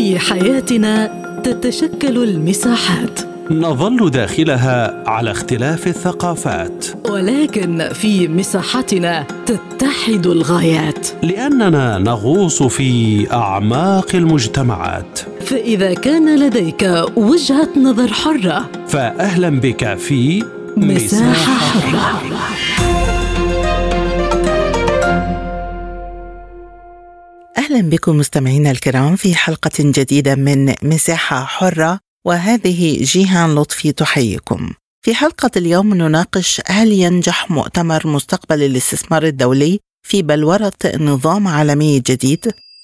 في حياتنا تتشكل المساحات، نظل داخلها على اختلاف الثقافات، ولكن في مساحتنا تتحد الغايات، لأننا نغوص في أعماق المجتمعات. فإذا كان لديك وجهة نظر حرة، فأهلا بك في مساحة حرة. أهلا بكم مستمعينا الكرام في حلقة جديدة من مساحة حرة، وهذه جيهان لطفي تحييكم. في حلقة اليوم نناقش هل ينجح مؤتمر مستقبل الاستثمار الدولي في بلورة نظام عالمي جديد؟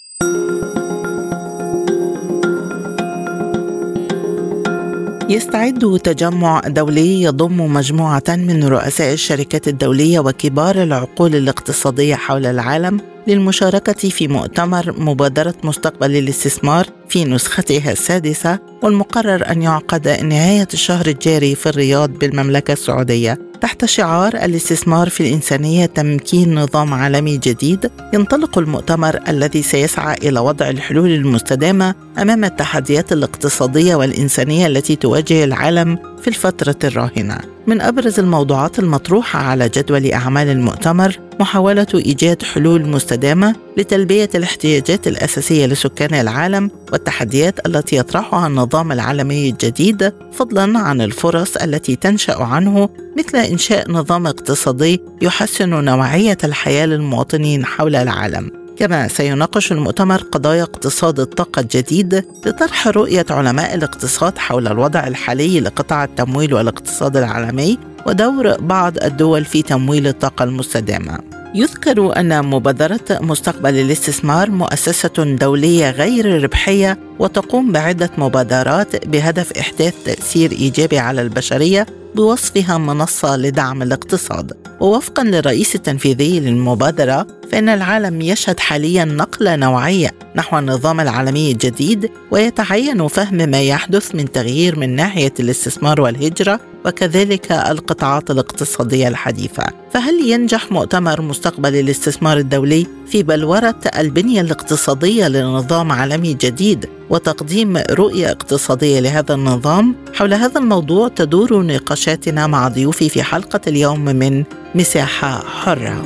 يستعد تجمع دولي يضم مجموعة من رؤساء الشركات الدولية وكبار العقول الاقتصادية حول العالم للمشاركة في مؤتمر مبادرة مستقبل الاستثمار في نسختها السادسة، والمقرر أن يعقد نهاية الشهر الجاري في الرياض بالمملكة السعودية تحت شعار الاستثمار في الإنسانية تمكين نظام عالمي جديد. ينطلق المؤتمر الذي سيسعى إلى وضع الحلول المستدامة أمام التحديات الاقتصادية والإنسانية التي تواجه العالم في الفترة الراهنة. من أبرز الموضوعات المطروحة على جدول أعمال المؤتمر محاولة إيجاد حلول مستدامة لتلبية الاحتياجات الأساسية لسكان العالم والتحديات التي يطرحها النظام العالمي الجديد، فضلاً عن الفرص التي تنشأ عنه، مثل إنشاء نظام اقتصادي يحسن نوعية الحياة للمواطنين حول العالم. كما سيناقش المؤتمر قضايا اقتصاد الطاقة الجديد لطرح رؤية علماء الاقتصاد حول الوضع الحالي لقطاع التمويل والاقتصاد العالمي ودور بعض الدول في تمويل الطاقة المستدامة. يذكر أن مبادرة مستقبل الاستثمار مؤسسة دولية غير ربحية وتقوم بعدة مبادرات بهدف إحداث تأثير إيجابي على البشرية بوصفها منصة لدعم الاقتصاد. ووفقا للرئيس التنفيذي للمبادرة، فإن العالم يشهد حاليا نقلة نوعية نحو النظام العالمي الجديد، ويتعين فهم ما يحدث من تغيير من ناحية الاستثمار والهجرة وكذلك القطاعات الاقتصادية الحديثة. فهل ينجح مؤتمر مستقبل الاستثمار الدولي في بلورة البنية الاقتصادية لنظام عالمي جديد وتقديم رؤية اقتصادية لهذا النظام؟ حول هذا الموضوع تدور نقاشاتنا مع ضيوفي في حلقة اليوم من مساحة حرة.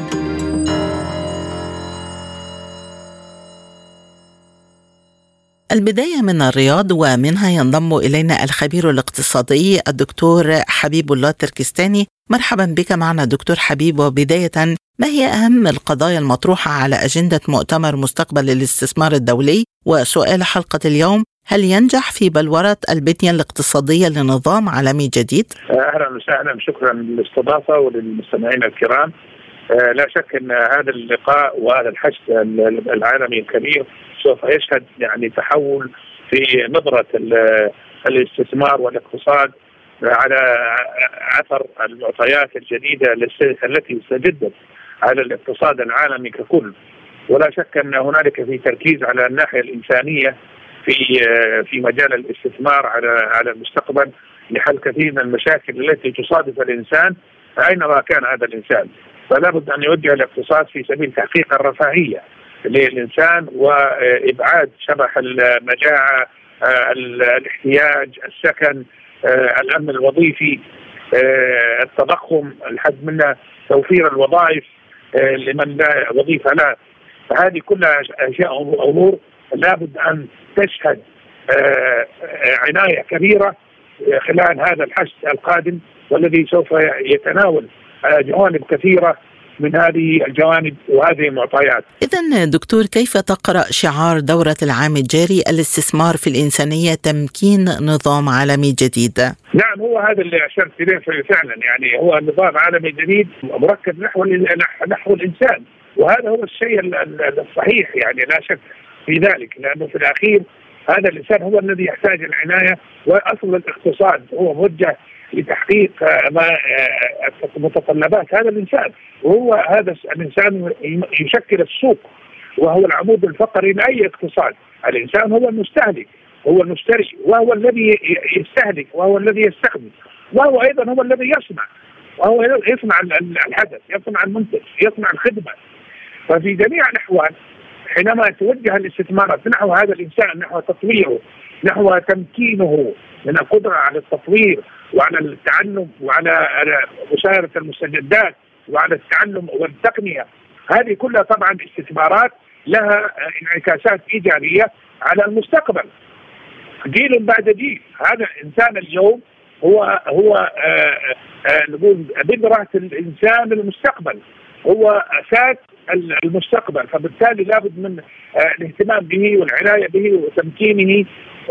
البداية من الرياض، ومنها ينضم إلينا الخبير الاقتصادي الدكتور حبيب الله التركستاني. مرحبا بك معنا دكتور حبيب. وبداية، ما هي أهم القضايا المطروحة على أجندة مؤتمر مستقبل الاستثمار الدولي؟ وسؤال حلقة اليوم: هل ينجح في بلورة البنية الاقتصادية لنظام عالمي جديد؟ أهلا وسهلا، شكرا للاستضافة وللمستمعين الكرام. لا شك أن هذا اللقاء وهذا الحشد العالمي الكبير سوف يشهد تحول في نظرة الاستثمار والاقتصاد على أثر المعطيات الجديدة التي استجدت على الاقتصاد العالمي ككل. ولا شك أن هنالك في تركيز على الناحية الإنسانية في مجال الاستثمار على المستقبل لحل كثير من المشاكل التي تصادف الإنسان أينما كان هذا الإنسان. فلا بد أن يوجه الاقتصاد في سبيل تحقيق الرفاهية للإنسان وإبعاد شبح المجاعة، الاحتياج، السكن، الأمن الوظيفي، التضخم، الحد منه توفير الوظائف لمن لا وظيفة له. فهذه كلها أشياء أمور لا بد أن تشهد عناية كبيرة خلال هذا الحشد القادم، والذي سوف يتناول جوانب كثيرة من هذه الجوانب وهذه المعطيات. إذن دكتور، كيف تقرأ شعار دورة العام الجاري الاستثمار في الإنسانية تمكين نظام عالمي جديد؟ نعم، هو هذا اللي أشرت إليه فعلا. هو النظام عالمي جديد مركز نحو الإنسان، وهذا هو الشيء الصحيح، لا شك في ذلك، لأنه في الأخير هذا الإنسان هو الذي يحتاج العناية، وأصل الاقتصاد هو موجه لتحقيق متطلبات هذا الإنسان، وهو هذا الإنسان يشكل السوق، وهو العمود الفقري لأي اقتصاد. الإنسان هو المستهلك، هو المشتري، وهو الذي يستهلك، وهو الذي يستخدم، وهو أيضا هو الذي يصنع، وهو يصنع الحدث، يصنع المنتج، يصنع الخدمة. ففي جميع الأحوال حينما توجه الاستثمارات نحو هذا الإنسان، نحو تطويره، نحو تمكينه من القدرة على التطوير وعلى التعلم وعلى مشاهدة المستجدات وعلى التعلم والتقنية، هذه كلها طبعا استثمارات لها انعكاسات إيجابية على المستقبل جيل بعد جيل. هذا الإنسان اليوم هو نقول بذرة الإنسان المستقبل، هو أساس المستقبل، فبالتالي لابد من الاهتمام به والعناية به وتمكينه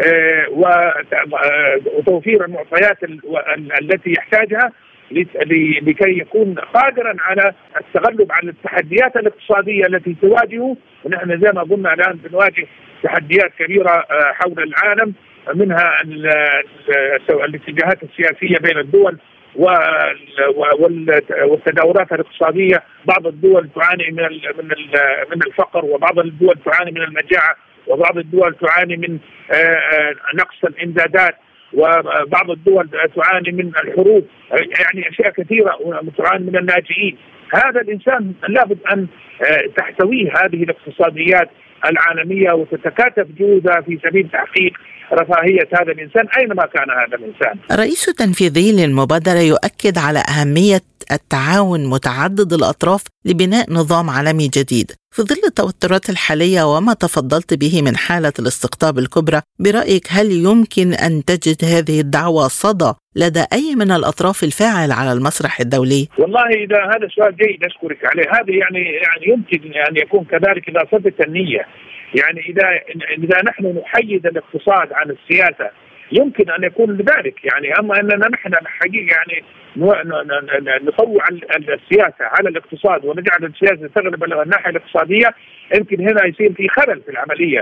وتوفير المعطيات التي يحتاجها لكي يكون قادرا على التغلب على التحديات الاقتصادية التي تواجهه. ونحن زي ما قلنا الآن بنواجه تحديات كبيرة حول العالم، منها الاتجاهات السياسية بين الدول والتداولات الاقتصادية. بعض الدول تعاني من الفقر، وبعض الدول تعاني من المجاعة، وبعض الدول تعاني من نقص الإمدادات، وبعض الدول تعاني من الحروب، يعني أشياء كثيرة، وتعاني من اللاجئين. هذا الإنسان لابد أن تحتويه هذه الاقتصاديات العالمية وتتكاتف جهودها في سبيل تحقيق رفاهية هذا الإنسان أينما كان هذا الإنسان. الرئيس التنفيذي للمبادرة يؤكد على أهمية التعاون متعدد الأطراف لبناء نظام عالمي جديد. في ظل التوترات الحالية وما تفضلت به من حالة الاستقطاب الكبرى، برأيك هل يمكن أن تجد هذه الدعوة صدى لدى أي من الأطراف الفاعل على المسرح الدولي؟ والله إذا هذا سؤال جيد أشكرك عليه. هذا يعني يمكن أن يكون كذلك إذا صدت النية. يعني إذا نحن نحيد الاقتصاد عن السياسة يمكن أن يكون لذلك، يعني أما أننا نحن الحقيقة يعني نطوع السياسة على الاقتصاد ونجعل السياسة تغلب الناحية الاقتصادية، يمكن هنا يصير في خلل في العملية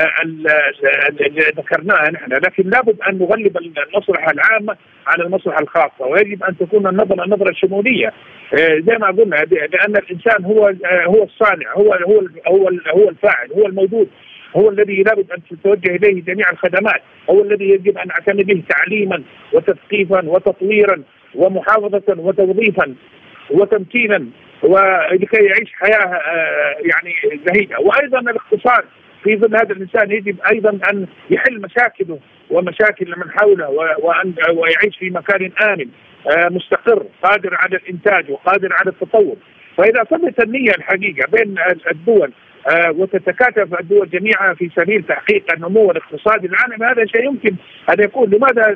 اللي ذكرناها نحن. لكن لابد أن نغلب المصلحة العامة على المصلحة الخاصة، ويجب أن تكون النظرة الشمولية زي ما قلنا، لأن الإنسان هو الصانع، هو الفاعل، هو الموجود، هو الذي لابد أن تتوجه إليه جميع الخدمات، هو الذي يجب أن نعتني به تعليما وتثقيفا وتطويرا ومحافظة وتوظيفا وتمكينا، ولكي يعيش حياة يعني زهيدة. وأيضا الاقتصاد في ظل هذا الإنسان يجب أيضا أن يحل مشاكله ومشاكل من حوله، ويعيش في مكان آمن مستقر قادر على الإنتاج وقادر على التطور. فإذا صدت النية الحقيقة بين الدول وتتكاتف الدول جميعا في سبيل تحقيق النمو الاقتصادي العالمي، هذا شيء يمكن أن يكون.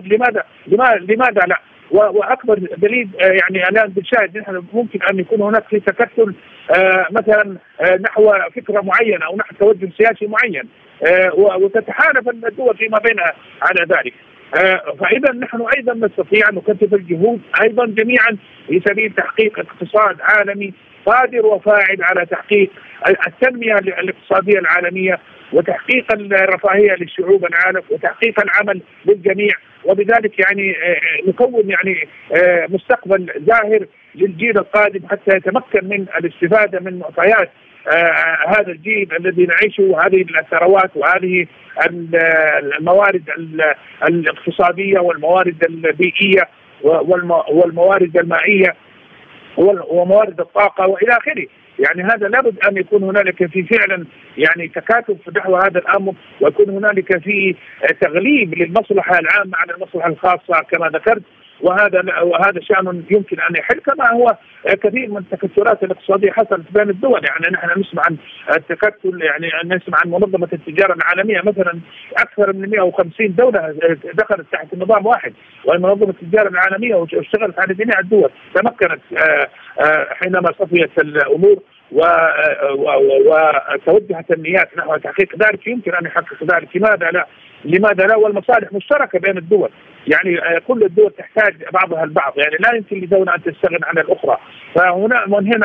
لماذا لا؟ وأكبر دليل يعني الآن بنشاهد نحن ممكن أن يكون هناك في تكتل مثلا نحو فكرة معينة أو نحو توجه سياسي معين، وتتحالف الدول فيما بينها على ذلك. فإذا نحن أيضا نستطيع أن نكثف الجهود أيضا جميعا في سبيل تحقيق اقتصاد عالمي قادر وفاعل على تحقيق التنمية الاقتصادية العالمية وتحقيق الرفاهية للشعوب العالم وتحقيق العمل للجميع، وبذلك يعني نكون يعني مستقبل زاهر للجيل القادم حتى يتمكن من الاستفادة من معطيات هذا الجيل الذي نعيشه، هذه الثروات وهذه الموارد الاقتصادية والموارد البيئية والموارد المائية وموارد الطاقة وإلى آخره. يعني هذا لابد أن يكون هنالك في فعلا يعني تكاتف نحو هذا الأمر، ويكون هنالك في تغليب للمصلحة العامة على المصلحة الخاصة كما ذكرت. وهذا شأن يمكن أن يحل، كما هو كثير من التكتلات الاقتصادية حصلت بين الدول. يعني نحن نسمع عن التكتل، يعني نسمع عن منظمة التجارة العالمية مثلا، أكثر من 150 دولة دخلت تحت نظام واحد، ومنظمة التجارة العالمية واشتغلت على جميع الدول، تمكنت حينما صفيت الأمور وتوجهت النيات نحو تحقيق ذلك. يمكن أن يحقق ذلك. لماذا لا؟ والمصالح مشتركة بين الدول، يعني كل الدول تحتاج بعضها البعض، يعني لا يمكن لدولة أن تستغنى عن الأخرى. فهنا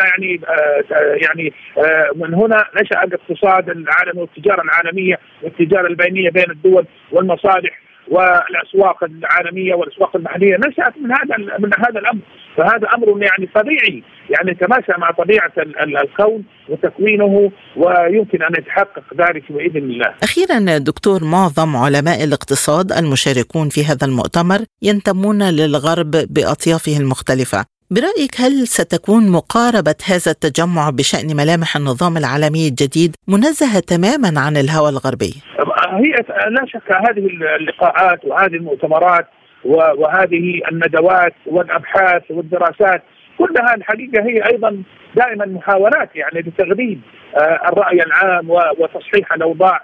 من هنا نشأ الاقتصاد العالمي والتجارة العالمية والتجارة البينية بين الدول والمصالح والأسواق العالمية والأسواق المحلية، نشأت من هذا الأمر. فهذا أمر يعني طبيعي، يعني يتماشى مع طبيعة الكون وتكوينه، ويمكن أن يتحقق ذلك بإذن الله. أخيرا دكتور، معظم علماء الاقتصاد المشاركون في هذا المؤتمر ينتمون للغرب بأطيافه المختلفة. برأيك هل ستكون مقاربة هذا التجمع بشأن ملامح النظام العالمي الجديد منزهة تماما عن الهوى الغربي؟ هي لا شك هذه اللقاءات وهذه المؤتمرات وهذه الندوات والأبحاث والدراسات كلها الحقيقة هي أيضا دائما محاولات يعني لتغذيب الرأي العام وتصحيح الأوضاع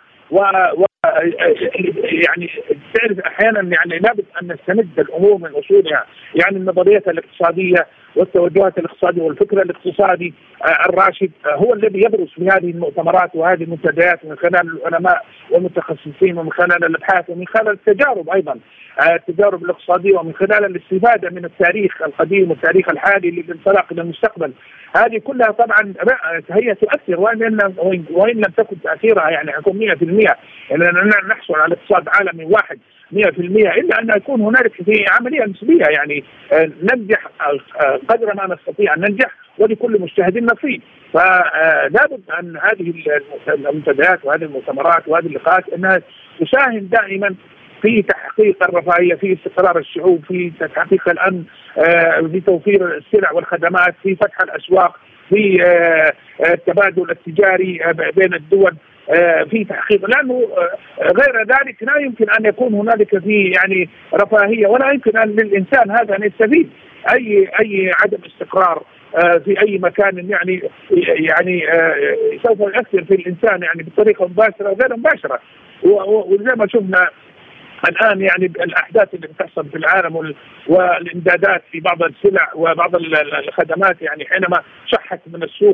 يعني تعرف احيانا يعني لابد ان نستمد الامور من اصولها، يعني النظريات الاقتصاديه والتوجهات الاقتصاديه والفكر الاقتصادي الراشد هو الذي يبرز في هذه المؤتمرات وهذه المنتديات من خلال العلماء والمتخصصين ومن خلال الابحاث ومن خلال التجارب ايضا التجارب الاقتصاديه ومن خلال الاستفاده من التاريخ القديم والتاريخ الحالي للانطلاق الى المستقبل. هذه كلها طبعا هي تؤثر وان لم تكن تاثيرها يعني يكون 100%، لاننا نحصل على اقتصاد عالمي واحد 100%، الا ان يكون هنالك في عمليه نسبيه يعني ننجح قدر ما نستطيع ان ننجح ولكل مجتهد نصيب. فلا بد ان هذه المنتديات وهذه المؤتمرات وهذه اللقاءات انها تساهم دائما في تحقيق الرفاهيه، في استقرار الشعوب، في تحقيق الامن، في توفير السلع والخدمات، في فتح الاسواق، في التبادل التجاري بين الدول، في تحقيق، لانه غير ذلك لا يمكن ان يكون هنالك في يعني رفاهيه ولا يمكن ان للانسان هذا ان يستفيد اي عدم استقرار في اي مكان يعني سوف يؤثر في الانسان يعني بطريقه مباشره وغير مباشره. وزي ما شفنا الآن يعني الأحداث اللي بتحصل في العالم والإمدادات في بعض السلع وبعض الخدمات يعني حينما شحت من السوق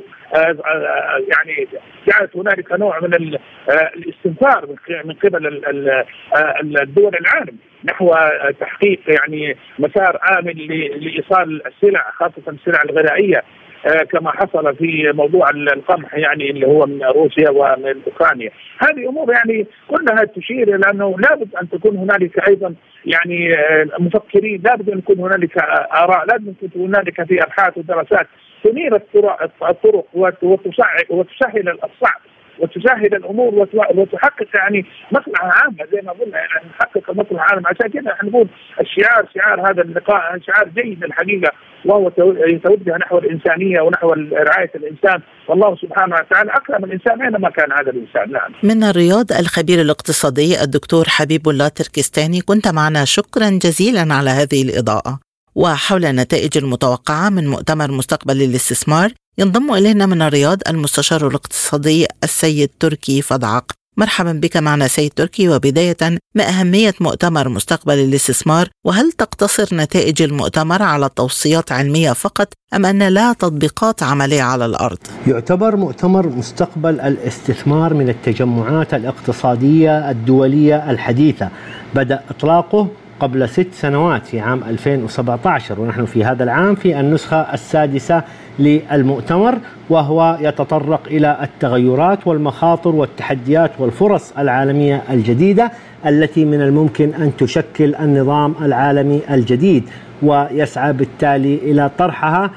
يعني جاءت هنالك نوع من الاستنفار من قبل الدول العالم نحو تحقيق يعني مسار آمن لإيصال السلع خاصة السلع الغذائية كما حصل في موضوع القمح يعني اللي هو من روسيا ومن اوكرانيا. هذه امور يعني كلها تشير الى انه لابد ان تكون هنالك ايضا يعني مفكرين، لابد ان يكون هنالك اراء، لابد ان تكون هنالك في ابحاث ودراسات تنير الطرق وتسهل الصعب وتسهل الامور وتحقق يعني مصلحه عامه زي ما قلنا، يعني نحقق المصلحه العامه. عشان كذا احنا نقول شعار هذا اللقاء شعار جيد الحقيقه، وهو يتوجه نحو الانسانيه ونحو رعايه الانسان، والله سبحانه وتعالى اكرم الانسان اينما كان هذا الانسان. نعم. من الرياض الخبير الاقتصادي الدكتور حبيب الله تركستاني، كنت معنا، شكرا جزيلا على هذه الاضاءه. وحول النتائج المتوقعه من مؤتمر مستقبل للاستثمار ينضم إلينا من الرياض المستشار الاقتصادي السيد تركي فضعق. مرحبا بك معنا سيد تركي. وبداية، ما أهمية مؤتمر مستقبل الاستثمار؟ وهل تقتصر نتائج المؤتمر على توصيات علمية فقط أم أن لها تطبيقات عملية على الأرض؟ يعتبر مؤتمر مستقبل الاستثمار من التجمعات الاقتصادية الدولية الحديثة. بدأ إطلاقه قبل 6 سنوات في عام 2017، ونحن في هذا العام في النسخة السادسة للمؤتمر، وهو يتطرق إلى التغيرات والمخاطر والتحديات والفرص العالمية الجديدة التي من الممكن أن تشكل النظام العالمي الجديد، ويسعى بالتالي إلى طرحها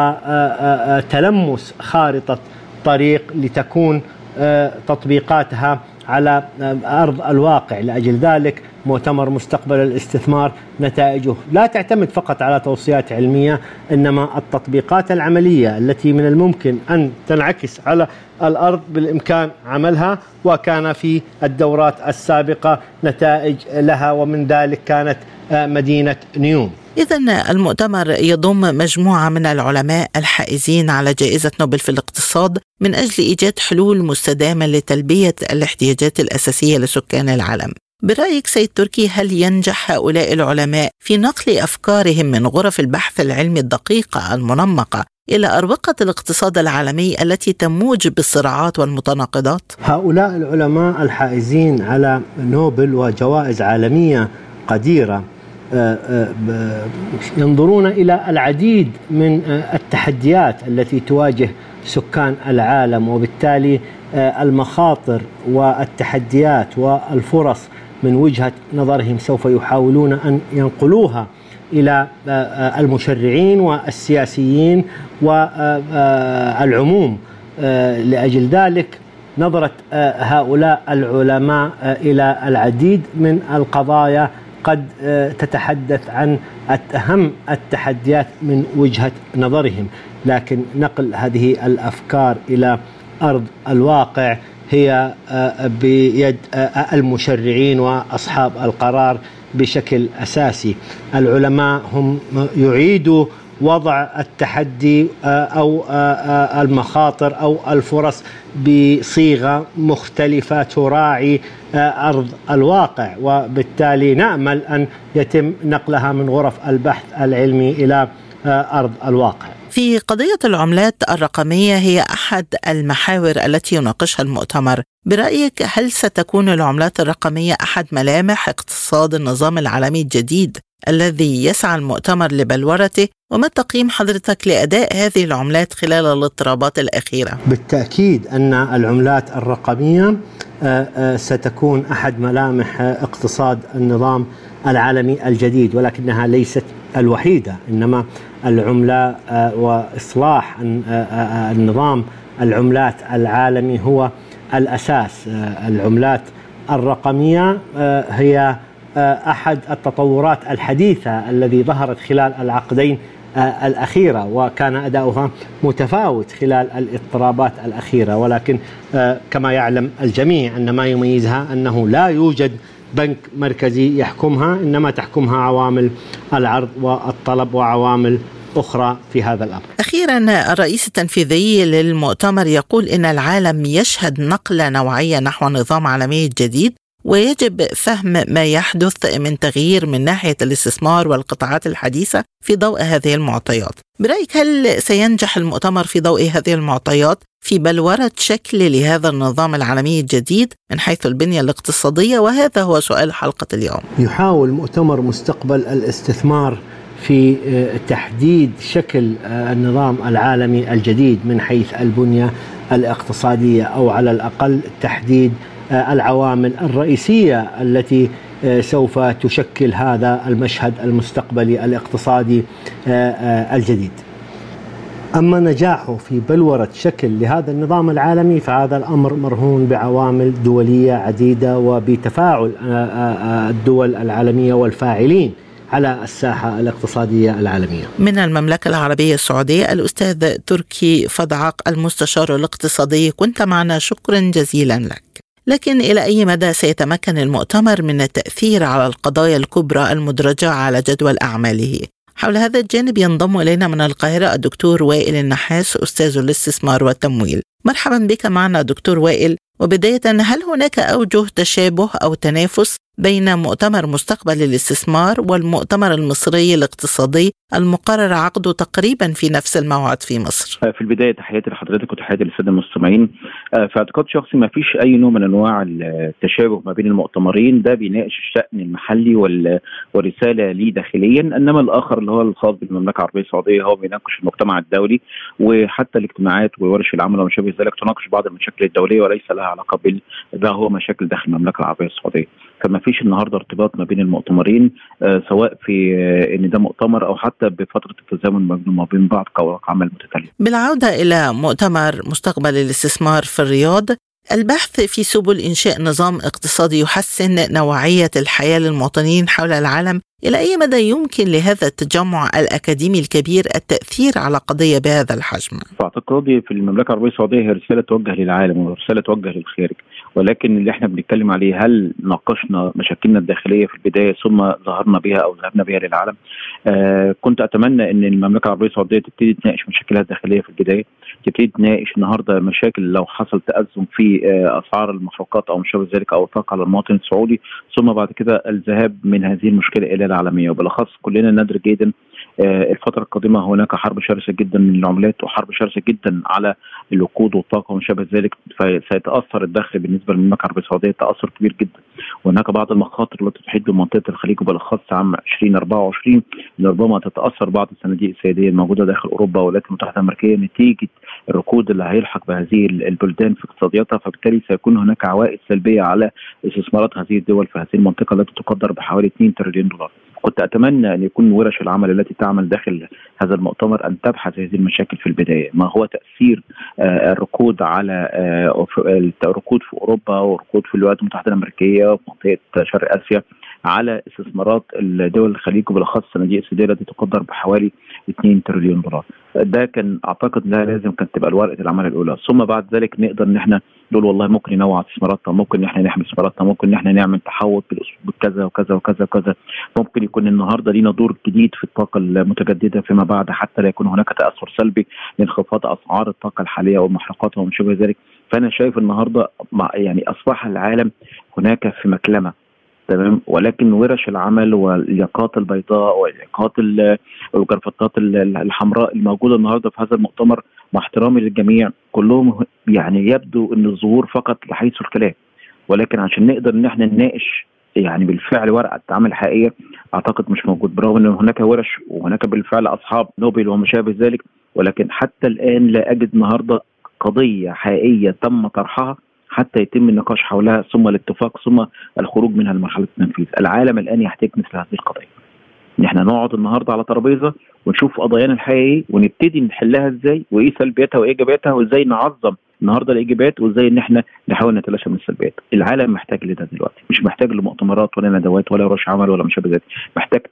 وتلمس خارطة طريق لتكون تطبيقاتها على أرض الواقع. لأجل ذلك مؤتمر مستقبل الاستثمار نتائجه لا تعتمد فقط على توصيات علمية، إنما التطبيقات العملية التي من الممكن أن تنعكس على الأرض بالإمكان عملها، وكان في الدورات السابقة نتائج لها، ومن ذلك كانت مدينة نيوم. إذن المؤتمر يضم مجموعة من العلماء الحائزين على جائزة نوبل في الاقتصاد من أجل إيجاد حلول مستدامة لتلبية الاحتياجات الأساسية لسكان العالم. برأيك سيد تركي، هل ينجح هؤلاء العلماء في نقل أفكارهم من غرف البحث العلمي الدقيقة المنمقة إلى أروقة الاقتصاد العالمي التي تموج بالصراعات والمتناقضات؟ هؤلاء العلماء الحائزين على نوبل وجوائز عالمية قديرة ينظرون إلى العديد من التحديات التي تواجه سكان العالم، وبالتالي المخاطر والتحديات والفرص من وجهة نظرهم سوف يحاولون أن ينقلوها إلى المشرعين والسياسيين والعموم. لأجل ذلك نظرت هؤلاء العلماء إلى العديد من القضايا قد تتحدث عن أهم التحديات من وجهة نظرهم، لكن نقل هذه الأفكار إلى أرض الواقع هي بيد المشرعين وأصحاب القرار بشكل أساسي. العلماء هم يعيدوا وضع التحدي أو المخاطر أو الفرص بصيغة مختلفة تراعي أرض الواقع، وبالتالي نأمل أن يتم نقلها من غرف البحث العلمي إلى أرض الواقع. في قضية العملات الرقمية هي أحد المحاور التي يناقشها المؤتمر. برأيك هل ستكون العملات الرقمية أحد ملامح اقتصاد النظام العالمي الجديد الذي يسعى المؤتمر لبلورته؟ وما تقييم حضرتك لأداء هذه العملات خلال الاضطرابات الأخيرة؟ بالتأكيد أن العملات الرقمية ستكون أحد ملامح اقتصاد النظام العالمي الجديد، ولكنها ليست الوحيدة. إنما العملة وإصلاح النظام العملات العالمي هو الأساس. العملات الرقمية هي أحد التطورات الحديثة الذي ظهرت خلال العقدين الأخيرة، وكان أداؤها متفاوت خلال الاضطرابات الأخيرة، ولكن كما يعلم الجميع أن ما يميزها أنه لا يوجد بنك مركزي يحكمها، إنما تحكمها عوامل العرض والطلب وعوامل أخرى في هذا الأمر. أخيرا، الرئيس التنفيذي للمؤتمر يقول إن العالم يشهد نقلة نوعية نحو نظام عالمي جديد، ويجب فهم ما يحدث من تغيير من ناحية الاستثمار والقطاعات الحديثة في ضوء هذه المعطيات. برأيك هل سينجح المؤتمر في ضوء هذه المعطيات في بلورة شكل لهذا النظام العالمي الجديد من حيث البنية الاقتصادية؟ وهذا هو سؤال حلقة اليوم. يحاول مؤتمر مستقبل الاستثمار في تحديد شكل النظام العالمي الجديد من حيث البنية الاقتصادية، أو على الأقل تحديد العوامل الرئيسية التي سوف تشكل هذا المشهد المستقبلي الاقتصادي الجديد. أما نجاحه في بلورة شكل لهذا النظام العالمي فهذا الأمر مرهون بعوامل دولية عديدة وبتفاعل الدول العالمية والفاعلين على الساحة الاقتصادية العالمية. من المملكة العربية السعودية الأستاذ تركي فضعق المستشار الاقتصادي، كنت معنا، شكرا جزيلا لك. لكن إلى أي مدى سيتمكن المؤتمر من التأثير على القضايا الكبرى المدرجة على جدول أعماله؟ حول هذا الجانب ينضم إلينا من القاهرة الدكتور وائل النحاس، أستاذ الاستثمار والتمويل. مرحبا بك معنا دكتور وائل. وبداية، هل هناك أوجه تشابه أو تنافس بين مؤتمر مستقبل الاستثمار والمؤتمر المصري الاقتصادي المقرر عقده تقريبا في نفس الموعد في مصر؟ في البداية تحياتي لحضرتك وتحياتي للسادة المستمعين. في اعتقاد شخصي ما فيش أي نوع من أنواع التشابه ما بين المؤتمرين. ده بيناقش الشأن المحلي والرسالة ليه داخليا، إنما الآخر اللي هو الخاص بالمملكة العربية السعودية هو بيناقش المجتمع الدولي، وحتى الاجتماعات وورش العمل وما شابه ذلك تناقش بعض المشاكل الدولية وليس لها علاقة ده هو مشاكل داخل المملكة العربية السعودية. فما فيش النهارده ارتباط ما بين المؤتمرين، سواء في ان ده مؤتمر او حتى بفتره التزامن ما بين بعض كورق عمل متتاليه. بالعوده الى مؤتمر مستقبل الاستثمار في الرياض، البحث في سبل انشاء نظام اقتصادي يحسن نوعيه الحياه للمواطنين حول العالم، الى اي مدى يمكن لهذا التجمع الاكاديمي الكبير التاثير على قضيه بهذا الحجم؟ في اعتقادي في المملكه العربيه السعوديه هي رساله توجه للعالم ورساله توجه للخارج، ولكن اللي احنا بنتكلم عليه هل ناقشنا مشاكلنا الداخليه في البدايه ثم ظهرنا بها او ذهبنا بها للعالم؟ كنت اتمنى ان المملكه العربيه السعوديه تبتدي تناقش مشاكلها الداخليه في البدايه، تبتدي تناقش النهارده مشاكل لو حصل تأزم في اسعار المحروقات او ما شابه ذلك او الطاقه على المواطن السعودي، ثم بعد كده الذهاب من هذه المشكله الى العالمية. وبالاخص كلنا ندرك جيدا الفترة القادمة هناك حرب شرسة جدا من العملات وحرب شرسة جدا على الوقود والطاقة وما شابه ذلك، فسيتأثر الدخل بالنسبة للمملكة العربية السعودية تأثر كبير جدا. وهناك بعض المخاطر التي تحيط بمنطقة الخليج وبالاخص عام 2024 ربما تتأثر بعض الصناديق السيادية الموجودة داخل أوروبا والولايات المتحدة الأمريكية نتيجة الركود اللي هيلحق بهذه البلدان في اقتصادياتها، فبالتالي سيكون هناك عوائد سلبية على استثمارات هذه الدول في هذه المنطقة التي تقدر بحوالي 2 تريليون دولار. كنت أتمنى أن يكون ورش العمل التي تعمل داخل هذا المؤتمر أن تبحث هذه المشاكل في البداية، ما هو تأثير الركود على الركود في أوروبا وركود في الولايات المتحدة الأمريكية ومنطقة شرق آسيا على استثمارات الدول الخليج وبالاخص صناديق السديه التي تقدر بحوالي 2 تريليون دولار. ده كان اعتقد انها لازم كانت تبقى ورقه العمل الاولى، ثم بعد ذلك نقدر ان احنا نقول والله ممكن ننوع استثماراتنا، ممكن ان احنا نحمي استثماراتنا، ممكن ان احنا نعمل تحول بالاسلوب كذا وكذا وكذا وكذا، ممكن يكون النهارده لينا دور جديد في الطاقه المتجدده فيما بعد حتى لا يكون هناك تاثر سلبي لانخفاض اسعار الطاقه الحاليه والمحروقات وما شابه ذلك. فانا شايف النهارده يعني اصبح العالم هناك في مكلمه، تمام، ولكن ورش العمل والياقات البيضاء والياقات والجرافطات الحمراء الموجوده النهارده في هذا المؤتمر مع احترامي للجميع كلهم يعني يبدو ان الظهور فقط لحيث الكلام، ولكن عشان نقدر ان احنا نناقش يعني بالفعل ورقه عمل حقيقيه اعتقد مش موجود، برغم ان هناك ورش وهناك بالفعل اصحاب نوبل وما شابه ذلك، ولكن حتى الان لا اجد النهارده قضيه حقيقيه تم طرحها حتى يتم النقاش حولها ثم الاتفاق ثم الخروج منها لمرحله التنفيذ. العالم الان يحتاج مثل هذه القضايا، ان احنا نقعد النهارده على ترابيزه ونشوف قضايانا الحقيقيه ونبتدي نحلها ازاي، وايه سلبياتها وايه ايجابياتها، وازاي نعظم النهارده الايجابيات، وازاي ان احنا نحاول نتلاشى من السلبيات. العالم محتاج لده دلوقتي، مش محتاج لمؤتمرات ولا ندوات ولا ورش عمل ولا مش شابه ذلك، محتاج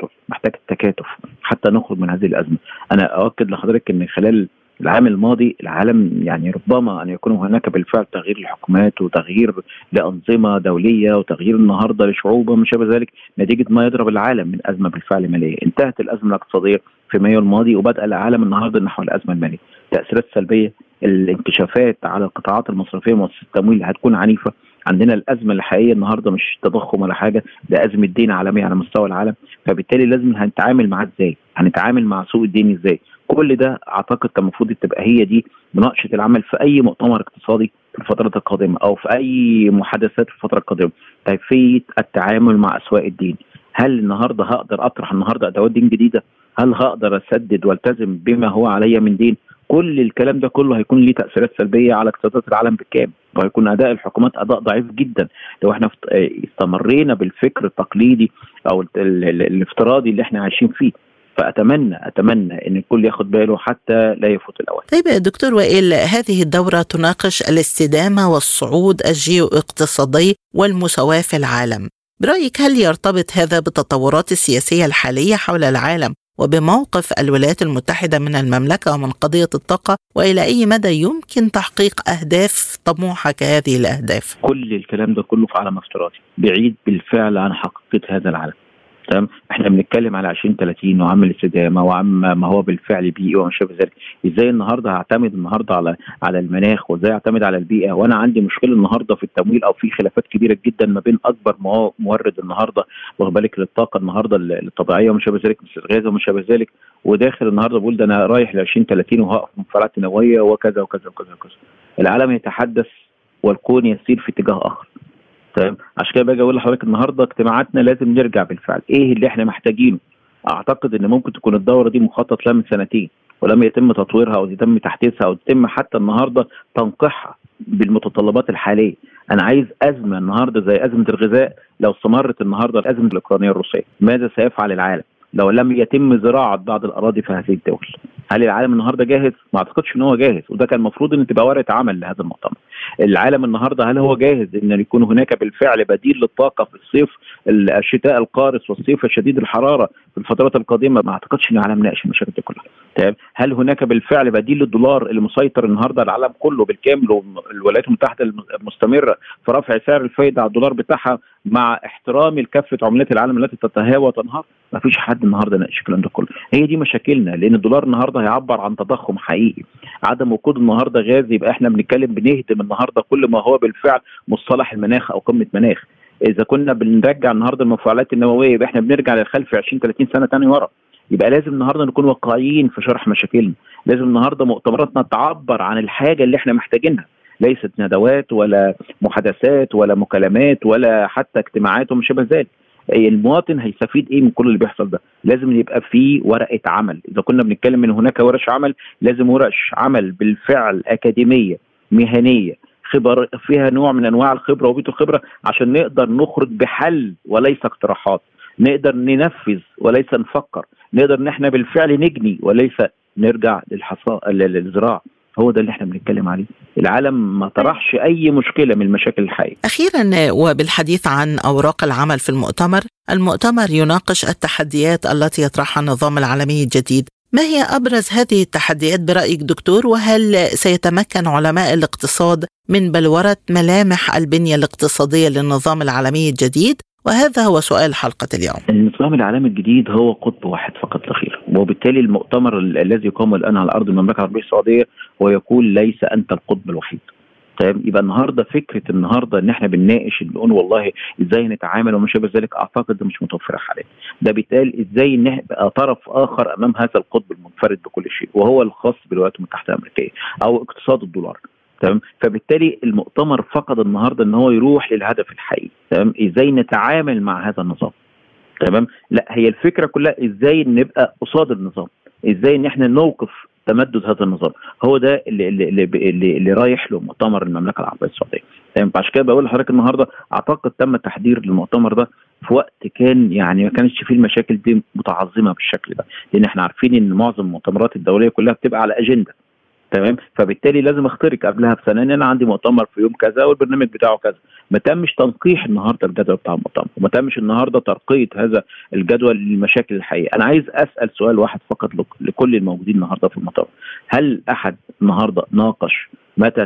التكاتف حتى نخرج من هذه الازمه. انا اؤكد لحضرتك ان خلال العام الماضي العالم يعني ربما ان يكون هناك بالفعل تغيير للحكومات وتغيير لانظمه دوليه وتغيير النهارده لشعوب وما شابه ذلك نتيجه ما يضرب العالم من ازمه بالفعل ماليه. انتهت الازمه الاقتصاديه في مايو الماضي وبدا العالم النهارده نحو الازمه الماليه. تاثيرات سلبيه، الانكشافات على القطاعات المصرفيه ومؤسسات التمويل هتكون عنيفه. عندنا الازمه الحقيقيه النهارده مش تضخم ولا حاجه، ده ازمه دين عالميه على مستوى العالم، فبالتالي لازم هنتعامل معاه ازاي؟ هنتعامل مع سوق الدين ازاي؟ كل ده اعتقد كان المفروض تبقى هي دي مناقشه العمل في اي مؤتمر اقتصادي في الفتره القادمه او في اي محادثات في الفتره القادمه. كيفيه التعامل مع اسواق الدين، هل النهارده هقدر اطرح النهارده ادوات دين جديده؟ هل هقدر اسدد والتزم بما هو علي من دين؟ كل الكلام ده كله هيكون ليه تاثيرات سلبيه على اقتصادات العالم بالكامل، وهيكون اداء الحكومات اداء ضعيف جدا لو احنا استمرينا بالفكر التقليدي او الافتراضي اللي احنا عايشين فيه. فأتمنى أن الكل ياخد باله حتى لا يفوت الأوان. طيب دكتور وائل، هذه الدورة تناقش الاستدامة والصعود الجيو اقتصادي والمساواة في العالم. برأيك هل يرتبط هذا بالتطورات السياسية الحالية حول العالم وبموقف الولايات المتحدة من المملكة ومن قضية الطاقة، وإلى أي مدى يمكن تحقيق أهداف طموحة كهذه الأهداف؟ كل الكلام ده كله في عالم افتراضي بعيد بالفعل عن حقيقة هذا العالم. تمام، احنا بنتكلم على 2030 وعم الاستدامه وعم ما هو بالفعل بيئي وما شابه ذلك. ازاي النهارده هعتمد النهارده على المناخ، وازاي اعتمد على البيئه وانا عندي مشكله النهارده في التمويل او في خلافات كبيره جدا ما بين اكبر مورد النهارده واخد بالك للطاقه النهارده الطبيعيه وما شابه ذلك مثل الغاز وما شابه ذلك، وداخل النهارده بقول ده انا رايح ل 2030 وهقف مفاعلات نوويه وكذا وكذا وكذا وكذا. العالم يتحدث والكون يسير في اتجاه اخر. تمام، عشان كده باجي اقول لحضرتك النهارده اجتماعاتنا لازم نرجع بالفعل ايه اللي احنا محتاجينه. اعتقد ان ممكن تكون الدوره دي مخطط لها من سنتين ولم يتم تطويرها او يتم تحديثها او يتم حتى النهارده تنقيحها بالمتطلبات الحاليه. انا عايز ازمه النهارده زي ازمه الغذاء لو استمرت النهارده الازمه الاوكرانيه الروسيه، ماذا سيفعل العالم لو لم يتم زراعه بعض الاراضي في هذه الدول؟ هل العالم النهارده جاهز؟ ما اعتقدش ان هو جاهز، وده كان المفروض ان تبقى ورقه عمل لهذا المؤتمر. العالم النهارده هل هو جاهز ان يكون هناك بالفعل بديل للطاقه في الصيف الشتاء القارس والصيف الشديد الحراره في الفترات القادمه؟ ما اعتقدش ان العالم ناقش المشاكل دي كلها. تمام، هل هناك بالفعل بديل للدولار اللي مسيطر النهارده العالم كله بالكامل والولايات المتحده المستمره في رفع سعر الفائده على الدولار بتاعها مع احترام لكافه عملات العالم التي تتهاوى وتنهار؟ ما فيش حد النهارده ناقش الكلام ده كله. هي دي مشاكلنا، لان الدولار النهارده هيعبر عن تضخم حقيقي، عدم وجود النهارده غاز، يبقى احنا بنتكلم بنهدم النهارده كل ما هو بالفعل مصطلح المناخ او قمه مناخ. اذا كنا بنرجع النهارده المفاعلات النوويه يبقى احنا بنرجع للخلف 20 30 سنه ثاني ورا. يبقى لازم النهارده نكون واقعيين في شرح مشاكلنا، لازم النهارده مؤتمراتنا تعبر عن الحاجه اللي احنا محتاجينها، ليست ندوات ولا محادثات ولا مكالمات ولا حتى اجتماعات وما شابه ذلك. المواطن هيستفيد ايه من كل اللي بيحصل ده؟ لازم يبقى في ورقه عمل. اذا كنا بنتكلم ان هناك ورش عمل، لازم ورش عمل بالفعل اكاديميه مهنيه خبر فيها نوع من انواع الخبره وبيت الخبره، عشان نقدر نخرج بحل وليس اقتراحات، نقدر ننفذ وليس نفكر، نقدر ان احنا بالفعل نجني وليس نرجع للزراعه. هو ده اللي احنا بنتكلم عليه. العالم ما طرحش أي مشكلة من المشاكل الحقيقية. أخيرا، وبالحديث عن أوراق العمل في المؤتمر يناقش التحديات التي يطرحها النظام العالمي الجديد. ما هي أبرز هذه التحديات برأيك دكتور؟ وهل سيتمكن علماء الاقتصاد من بلورة ملامح البنية الاقتصادية للنظام العالمي الجديد؟ وهذا هو سؤال حلقة اليوم. النظام العالمي الجديد هو قطب واحد فقط لا غير، وبالتالي المؤتمر الذي يقام الآن على أرض المملكة العربية السعودية ويقول ليس أنت القطب الوحيد. طيب يبقى النهارده فكره ان احنا بنناقش بنقول والله ازاي نتعامل وما شابه ذلك، اعتقد ده مش متوفر حاليا. ده بالتالي ازاي نبقى طرف اخر امام هذا القطب المنفرد بكل شيء وهو الخاص بالولايات المتحده الامريكيه او اقتصاد الدولار. تمام. فبالتالي المؤتمر فقد النهارده ان هو يروح للهدف الحقيقي. تمام. ازاي نتعامل مع هذا النظام. تمام. لا، هي الفكره كلها ازاي نبقى قصاد النظام، ازاي ان احنا نوقف تمدد هذا النظام. هو ده اللي رايح له مؤتمر المملكه العربيه السعوديه. يعني عشان كده بقول لحضرتك النهارده اعتقد تم التحضير للمؤتمر ده في وقت كان يعني ما كانش فيه المشاكل دي متعظمه بالشكل ده، لان احنا عارفين ان معظم المؤتمرات الدوليه كلها بتبقى على اجنده. تمام. فبالتالي لازم اخترق قبلها بسنه ان انا عندي مؤتمر في يوم كذا والبرنامج بتاعه كذا. ما تمش تنقيح النهارده الجدول بتاع المؤتمر، وما تمش النهارده ترقيه هذا الجدول للمشاكل الحقيقيه. انا عايز اسال سؤال واحد فقط لكل الموجودين النهارده في المؤتمر: هل احد النهارده ناقش متى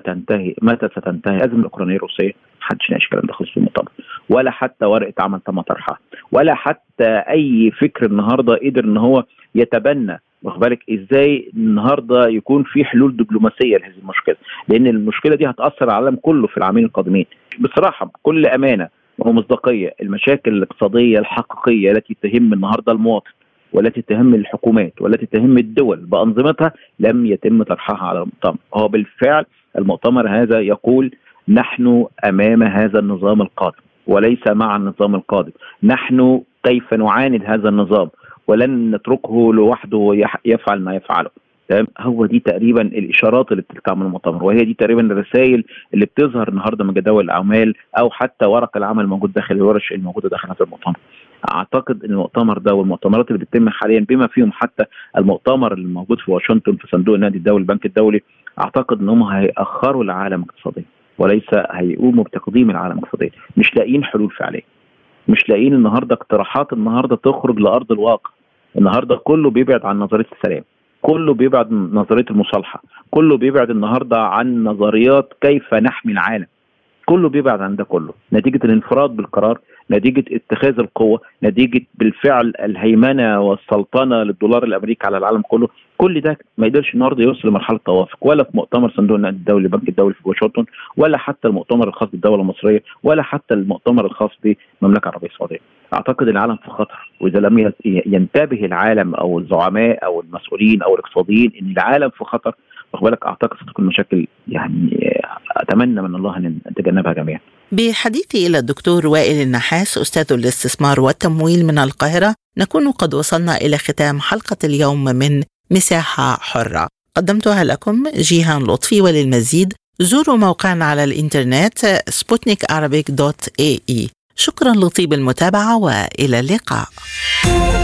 ستنتهي الازمه الاوكرانيه الروسيه؟ محدش ناقش الكلام ده خالص في المؤتمر، ولا حتى ورقه عمل تم طرحها، ولا حتى اي فكر النهارده قدر ان هو يتبنى واخد بالك ازاي النهارده يكون في حلول دبلوماسيه لهذه المشكله، لان المشكله دي هتاثر على العالم كله في العامين القادمين. بصراحه بكل امانه ومصداقيه، المشاكل الاقتصاديه الحقيقيه التي تهم النهارده المواطن والتي تهم الحكومات والتي تهم الدول بانظمتها لم يتم طرحها على المؤتمر. هو بالفعل المؤتمر هذا يقول نحن امام هذا النظام القادم وليس مع النظام القادم، نحن كيف نعاند هذا النظام ولن نتركه لوحده يفعل ما يفعله. تمام. هو دي تقريبا الاشارات اللي بتطلع من المؤتمر، وهي دي تقريبا الرسائل اللي بتظهر النهارده من جداول الاعمال او حتى ورق العمل الموجود داخل الورش الموجوده داخل هذا المؤتمر. اعتقد ان المؤتمر ده والمؤتمرات اللي بتتم حاليا بما فيهم حتى المؤتمر اللي موجود في واشنطن في صندوق النقد الدولي البنك الدولي، اعتقد انهم هيأخروا العالم اقتصاديا وليس هيقوموا بتقديم العالم اقتصاديا. مش لاقيين حلول فعليه، مش لاقيين النهارده اقتراحات النهارده تخرج لارض الواقع. النهارده كله بيبعد عن نظريه السلام، كله بيبعد عن نظريه المصالحه، كله بيبعد النهارده عن نظريات كيف نحمي العالم، كله بيبعد عن ده كله نتيجه الانفراد بالقرار، نتيجه اتخاذ القوه، نتيجه بالفعل الهيمنه والسلطنه للدولار الامريكي على العالم كله. كل ده ما يقدرش النهارده يوصل لمرحله توافق، ولا في مؤتمر صندوق النقد الدولي البنك الدولي في واشنطن، ولا حتى المؤتمر الخاص بالدوله المصريه، ولا حتى المؤتمر الخاص بالمملكه العربيه السعوديه. اعتقد العالم في خطر، واذا لم ينتبه العالم او الزعماء او المسؤولين او الاقتصاديين ان العالم في خطر، واخد بالك، اعتقد ستكون مشاكل يعني اتمنى من الله ان نتجنبها جميعا. بحديثي الى الدكتور وائل النحاس استاذ الاستثمار والتمويل من القاهره، نكون قد وصلنا الى ختام حلقه اليوم من مساحه حره. قدمتها لكم جيهان لطفي، وللمزيد زوروا موقعنا على الانترنت sputnikarabic.ae. شكرا لطيب المتابعه والى اللقاء.